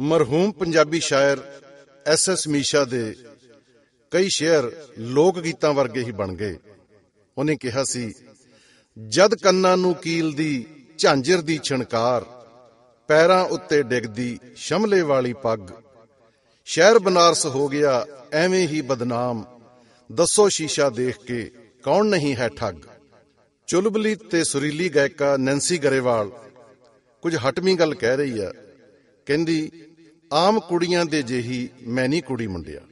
ਮਰਹੂਮ ਪੰਜਾਬੀ ਸ਼ਾਇਰ SS ਮੀਸ਼ਾ ਦੇ ਕਈ ਸ਼ੇਅਰ ਲੋਕ ਗੀਤਾਂ ਵਰਗੇ ਹੀ ਬਣ ਗਏ। ਉਹਨੇ ਕਿਹਾ ਸੀ, ਜਦ ਕੰਨਾਂ ਨੂੰ ਕੀਲ ਦੀ ਝਾਂਜਰ ਦੀ ਛਣਕਾਰ, ਪੈਰਾਂ ਉੱਤੇ ਡਿੱਗਦੀ ਸ਼ਮਲੇ ਵਾਲੀ ਪੱਗ, ਸ਼ਹਿਰ ਬਨਾਰਸ ਹੋ ਗਿਆ ਐਵੇਂ ਹੀ ਬਦਨਾਮ, ਦੱਸੋ ਸ਼ੀਸ਼ਾ ਦੇਖ ਕੇ ਕੌਣ ਨਹੀਂ ਹੈ ਠੱਗ। ਚੁਲਬੁਲੀ ਤੇ ਸੁਰੀਲੀ ਗਾਇਕਾ ਨੈਂਸੀ ਗਰੇਵਾਲ ਕੁਝ ਹਟਵੀਂ ਗੱਲ ਕਹਿ ਰਹੀ ਆ। ਕਹਿੰਦੀ, ਆਮ ਕੁੜੀਆਂ ਦੇ ਜਿਹੀ ਮੈਂ ਨਹੀਂ ਕੁੜੀ ਮੁੰਡਿਆ।